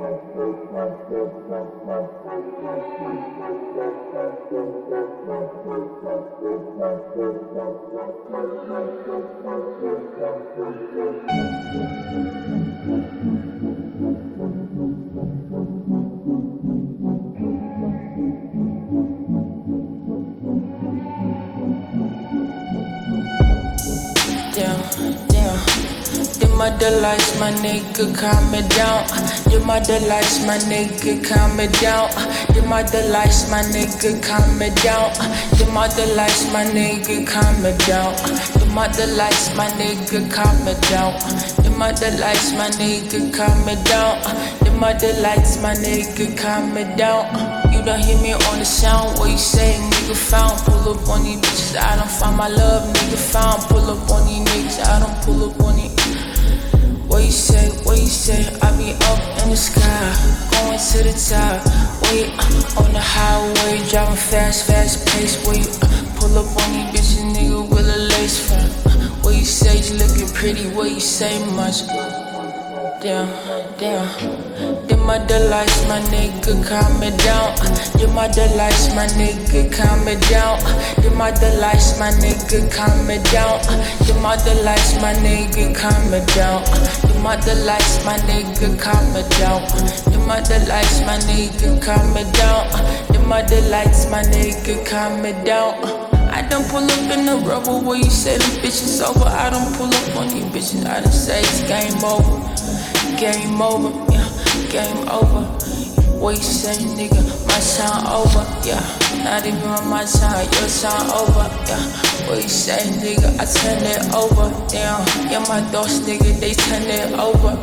Them my delights, my nigga, calm it down. Them my delights, my nigga, calm it down. Them my delights, my nigga, calm it down. Them my delights, my nigga, calm it down. Them my delights, my nigga, calm it down. Them my delights, my nigga, calm it down. Them my delights, my nigga, calm it down. You don't hear me on the sound, what you say, nigga found. Pull up on these bitches, I don't find my love, nigga found. Pull up on these niggas, I don't pull up on these. What you say, I be up in the sky, going to the top. Wait, on the highway, driving fast pace. Wait, pull up on these bitches, nigga, with a lace front. What you say, you looking pretty, what you say much. Damn. Them my delights, my nigga, calm it down. Them my delights, my nigga, calm it down. Them my delights, my nigga, calm it down. Them my delights, my nigga, calm it down. Them my delights, my nigga, calm it down. Them my delights, my nigga, calm it down. Them my delights, my nigga, calm it down. I done pull up in the rubber where you say them bitches over. I done pull up on these bitches, I done say it's game over. Game over, yeah, game over. What you say, nigga, my time over, yeah. Not even on my time, your time over, yeah. What you say, nigga, I turn it over, damn. Yeah, my dogs, nigga, they turn it over.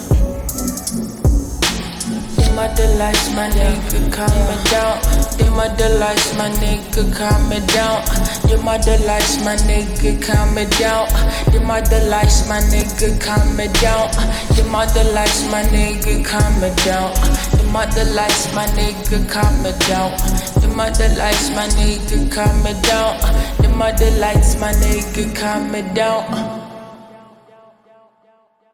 My delights, my nigga, calm it down. They my delights, my nigga, calm it down. They my delights, my nigga, calm it down. They my delights, my nigga, calm it down. They my delights, my nigga, calm it down. They my delights, my nigga, calm it down. They my delights, my nigga, calm it down. They my delights, my nigga, calm it down.